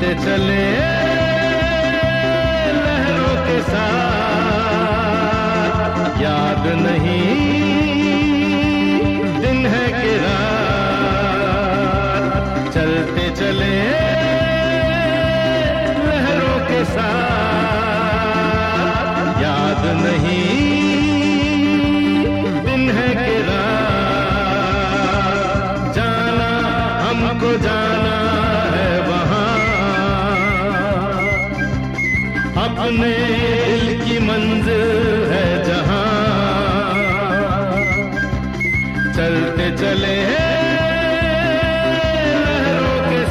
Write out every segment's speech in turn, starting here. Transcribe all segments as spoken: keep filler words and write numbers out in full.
चलते चले लहरों के साथ, याद नहीं दिन है कि रात, चलते चले लहरों के साथ, याद नहीं दिन है कि रात, जाना हमको जाना है वहाँ, अपने दिल की मंजिल है जहाँ, चलते चले लहरों के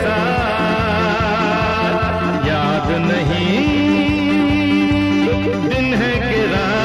साथ, याद नहीं दिन है कि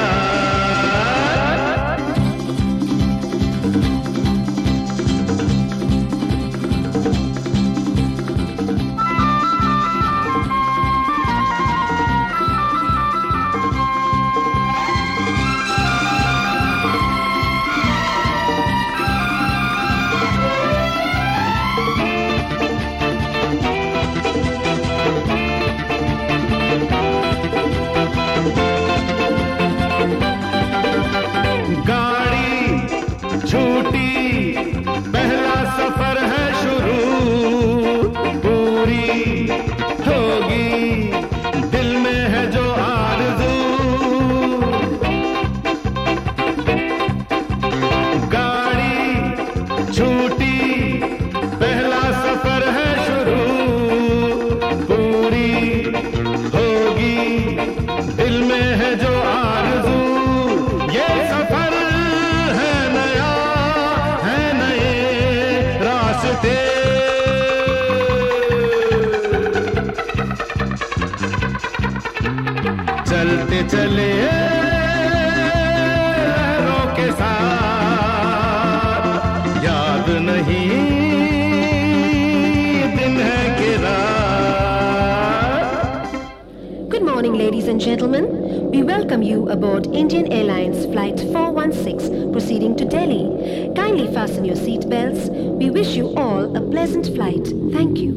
छूटी पहला सफर है शुरू, पूरी होगी दिल में है जो आरज़ू, गाड़ी छूटी पहला सफर है शुरू, पूरी होगी दिल में है जो आरज़ू, ये सफर चलते चले लहरों के साथ, याद नहीं दिन है कि रात. Good morning, ladies and gentlemen. We welcome you aboard Indian Airlines Flight four one six proceeding to Delhi. Kindly fasten your seat belts. We wish you all a pleasant flight. Thank you.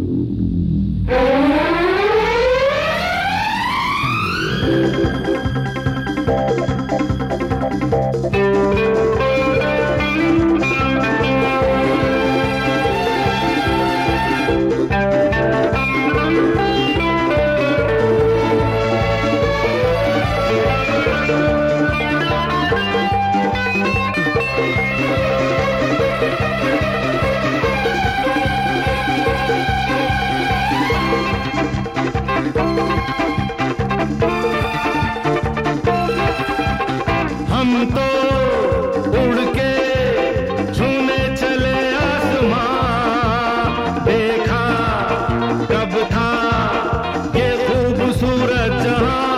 हम तो उड़ के छूने चले आसमां, देखा कब था ये खूबसूरत जहां,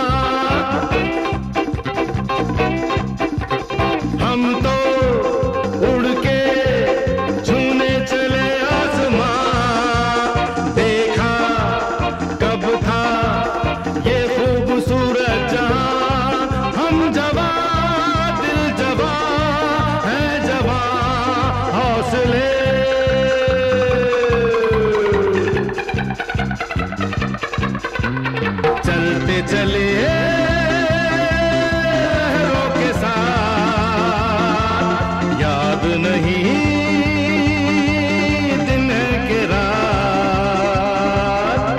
हम तो उड़ के छूने चले आसमां, देखा कब था ये खूबसूरत जहां, हम जवां चलते चले लहरों के साथ, याद नहीं दिन है कि रात.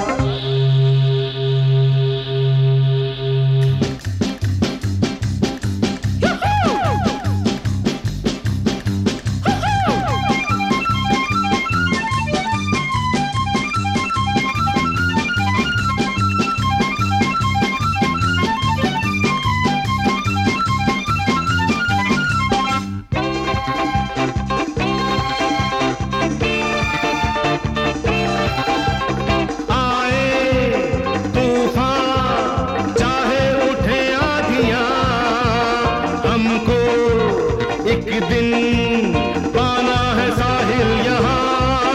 एक दिन पाना है साहिल यहाँ,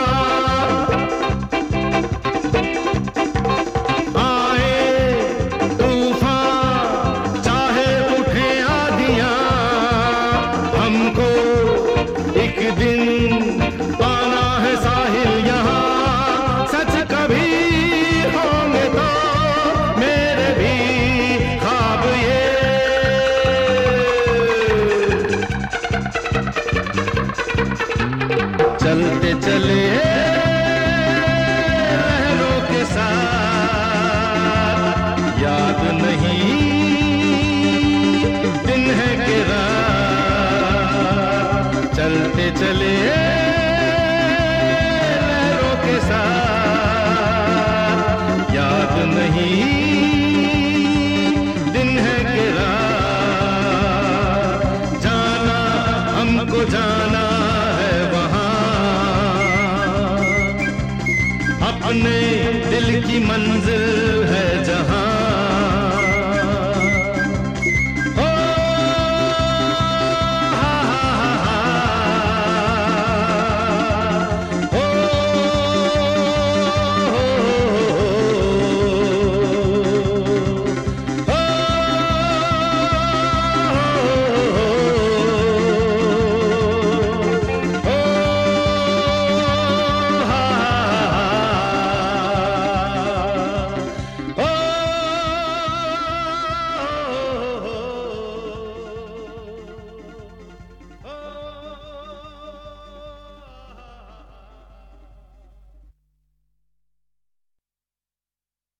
आए तूफान चाहे उठे आंधियाँ, हमको एक दिन पाना है साहिल यहाँ. सच कभी चलते चले लहरों के साथ, याद नहीं दिन है कि रात, चलते चले लहरों के साथ, याद नहीं दिन है कि रात, जाना हमको जाना है वहाँ, अपने दिल की मंजिल